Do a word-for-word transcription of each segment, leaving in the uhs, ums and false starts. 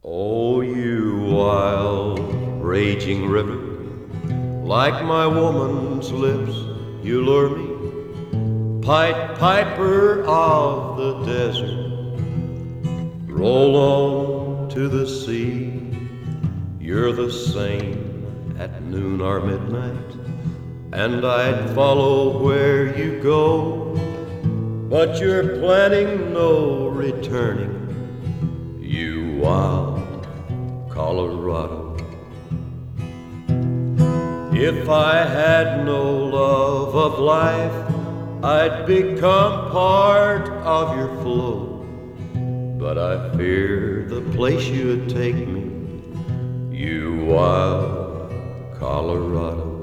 Oh, you wild, raging river, like my woman's lips, you lure me. Pied Piper of the desert, roll on to the sea. You're the same at noon or midnight, and I'd follow where you go. But you're planning no returning, you wild Colorado. If I had no love of life, I'd become part of your flow. But I fear the place you'd take me, you wild Colorado.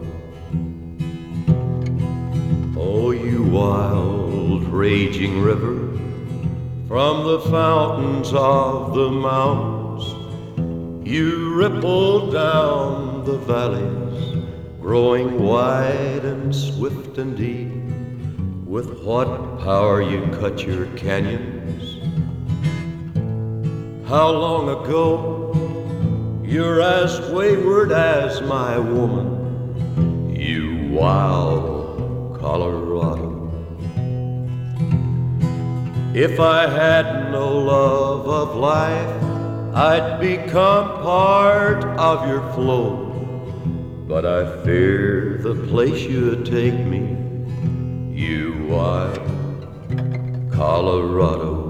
Oh, you wild, raging river, from the fountains of the mountains, you ripple down the valleys, growing wide and swift and deep. With what power you cut your canyons. How long ago? You're as wayward as my woman, you wild Colorado. If I had no love of life, I'd become part of your flow. But I fear the place you'd take me, you wild Colorado.